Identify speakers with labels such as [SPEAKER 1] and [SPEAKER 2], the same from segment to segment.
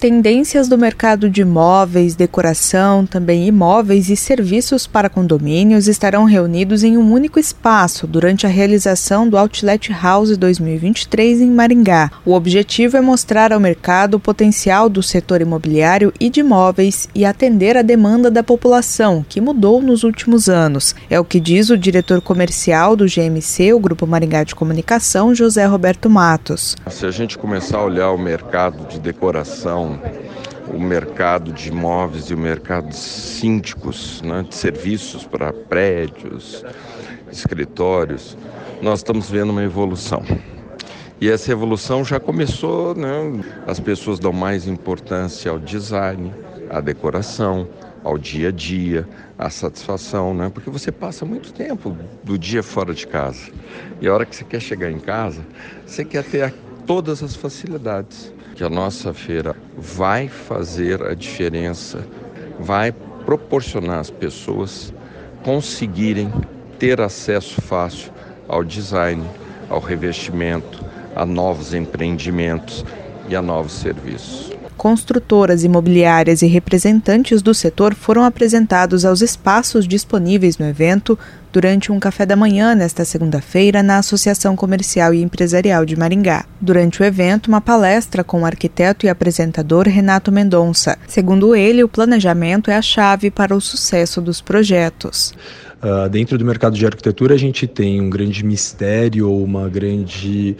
[SPEAKER 1] Tendências do mercado de móveis, decoração, também imóveis e serviços para condomínios estarão reunidos em um único espaço durante a realização do Outlet House 2023 em Maringá. O objetivo é mostrar ao mercado o potencial do setor imobiliário e de imóveis e atender a demanda da população, que mudou nos últimos anos. É o que diz o diretor comercial do GMC, o Grupo Maringá de Comunicação, José Roberto Matos.
[SPEAKER 2] Se a gente começar a olhar o mercado de decoração, o mercado de imóveis e o mercado de síndicos, de serviços para prédios, escritórios, nós estamos vendo uma evolução. E essa evolução já começou, As pessoas dão mais importância ao design, à decoração, ao dia a dia, à satisfação, Porque você passa muito tempo do dia fora de casa. E a hora que você quer chegar em casa, você quer ter todas as facilidades. Que a nossa feira vai fazer a diferença, vai proporcionar às pessoas conseguirem ter acesso fácil ao design, ao revestimento, a novos empreendimentos e a novos serviços.
[SPEAKER 1] Construtoras imobiliárias e representantes do setor foram apresentados aos espaços disponíveis no evento durante um café da manhã nesta segunda-feira na Associação Comercial e Empresarial de Maringá. Durante o evento, uma palestra com o arquiteto e apresentador Renato Mendonça. Segundo ele, o planejamento é a chave para o sucesso dos projetos.
[SPEAKER 3] Dentro do mercado de arquitetura, a gente tem um grande mistério ou uma grande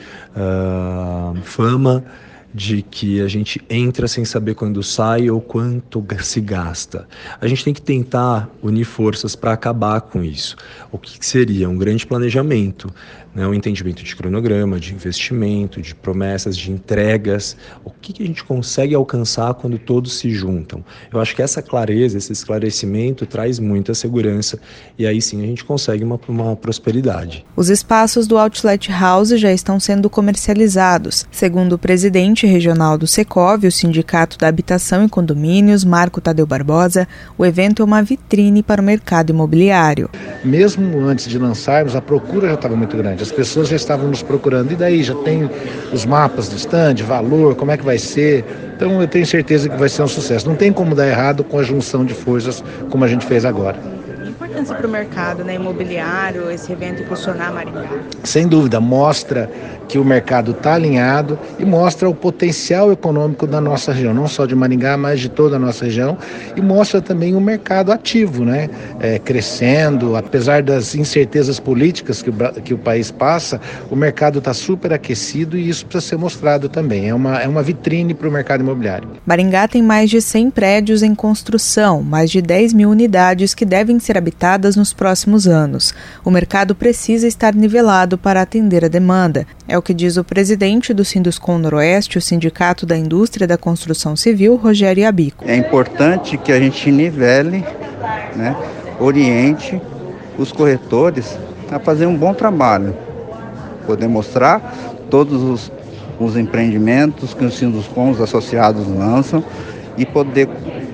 [SPEAKER 3] fama de que a gente entra sem saber quando sai ou quanto se gasta. A gente tem que tentar unir forças para acabar com isso. O que seria? Um grande planejamento, um entendimento de cronograma, de investimento, de promessas, de entregas. O que a gente consegue alcançar quando todos se juntam? Eu acho que essa clareza, esse esclarecimento traz muita segurança e aí sim a gente consegue uma prosperidade.
[SPEAKER 1] Os espaços do Outlet House já estão sendo comercializados. Segundo o presidente regional do Secov, o Sindicato da Habitação e Condomínios, Marco Tadeu Barbosa, o evento é uma vitrine para o mercado imobiliário.
[SPEAKER 4] Mesmo antes de lançarmos, a procura já estava muito grande. As pessoas já estavam nos procurando. E daí? Já tem os mapas do stand, valor, como é que vai ser? Então eu tenho certeza que vai ser um sucesso. Não tem como dar errado com a junção de forças como a gente fez agora.
[SPEAKER 1] Importância para o mercado imobiliário, esse evento impulsionar Maringá?
[SPEAKER 4] Sem dúvida, mostra que o mercado está alinhado e mostra o potencial econômico da nossa região, não só de Maringá, mas de toda a nossa região, e mostra também um mercado ativo, crescendo, apesar das incertezas políticas que o país passa, o mercado está super aquecido e isso precisa ser mostrado também, é uma vitrine para o mercado imobiliário.
[SPEAKER 1] Maringá tem mais de 100 prédios em construção, mais de 10 mil unidades que devem ser habitadas nos próximos anos. O mercado precisa estar nivelado para atender a demanda. É o que diz o presidente do Sinduscom Noroeste, o Sindicato da Indústria da Construção Civil, Rogério Abico.
[SPEAKER 5] É importante que a gente nivele, oriente os corretores a fazer um bom trabalho, poder mostrar todos os empreendimentos que os Sinduscom, os associados lançam e poder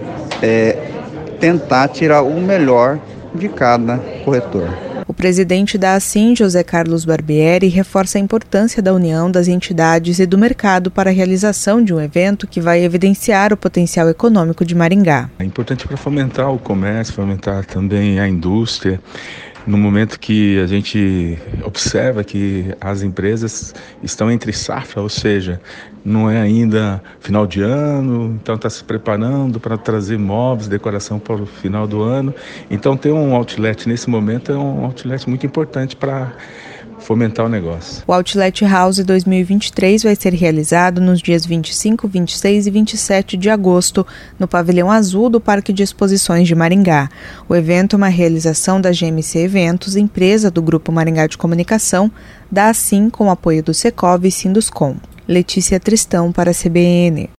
[SPEAKER 5] tentar tirar o melhor de cada corretor.
[SPEAKER 1] O presidente da Assim, José Carlos Barbieri, reforça a importância da união das entidades e do mercado para a realização de um evento que vai evidenciar o potencial econômico de Maringá.
[SPEAKER 6] É importante para fomentar o comércio, fomentar também a indústria. No momento que a gente observa que as empresas estão entre safra, ou seja, não é ainda final de ano, então está se preparando para trazer móveis, decoração para o final do ano. Então ter um outlet nesse momento é um outlet muito importante para fomentar o negócio.
[SPEAKER 1] O Outlet House 2023 vai ser realizado nos dias 25, 26 e 27 de agosto, no Pavilhão Azul do Parque de Exposições de Maringá. O evento é uma realização da GMC Eventos, empresa do Grupo Maringá de Comunicação, da Assim com o apoio do Secov e Sinduscom. Letícia Tristão para a CBN.